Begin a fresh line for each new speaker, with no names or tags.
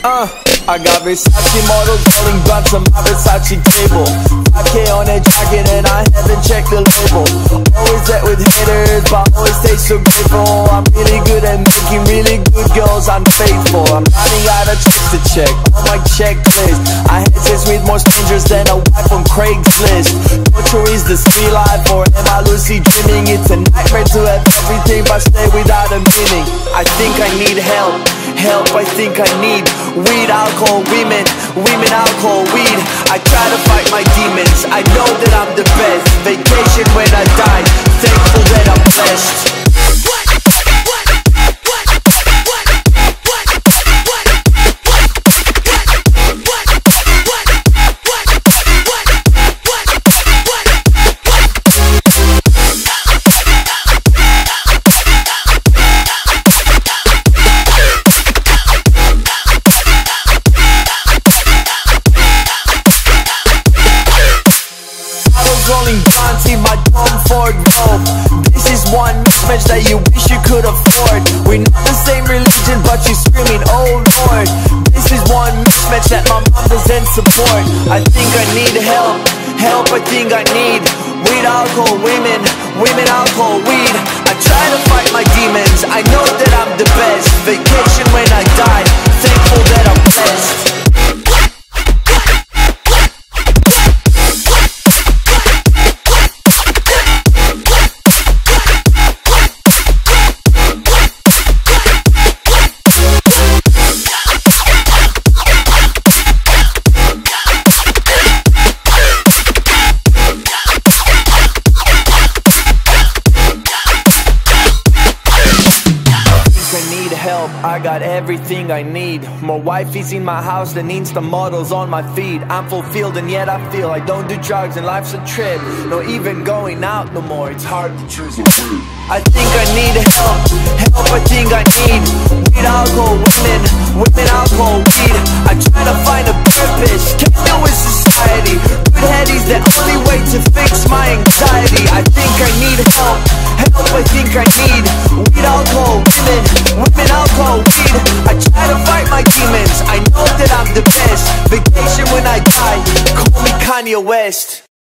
I got Versace models rolling blunts on my Versace table. 5K on a jacket and I haven't checked the label. Always met with haters, but always stay so grateful. I'm really good at making really good girls unfaithful. I'm running out of checks to check on my checklist. I had sex with more strangers than a wife on Craigslist. Torture is the sweet life, or am I lucid dreaming? It's a nightmare to have everything but stay without a meaning. I think I need help, I think I need weed, alcohol, women, alcohol, weed. I try to fight my demons, I know that I'm the best. Vacation when I die, thankful that I'm blessed. Rolling blunts in my Tom Ford robe. This is one mismatch that you wish you could afford. We're not the same religion, but you're screaming, oh Lord. This is one mismatch that my mom doesn't support. I think I need help, I think I need weed, alcohol, women, alcohol, weed. I try to fight my demons, I know that I'm the best. Vacation when I die, thankful that I'm blessed. I got everything I need. More wifeys in my house than Insta models on my feed. I'm fulfilled and yet I feel I don't do drugs and life's a trip. No even going out no more, it's hard to choose a trip. I think I need help, I think I need weed, alcohol, women, alcohol, weed. I try to find a purpose, can't do with society. Good head is the only way to fix my anxiety. I think I need help, I think I need weed, alcohol, women, alcohol, weed. I try to fight my demons, I know that I'm the best. Vacation when I die, call me Kanye West.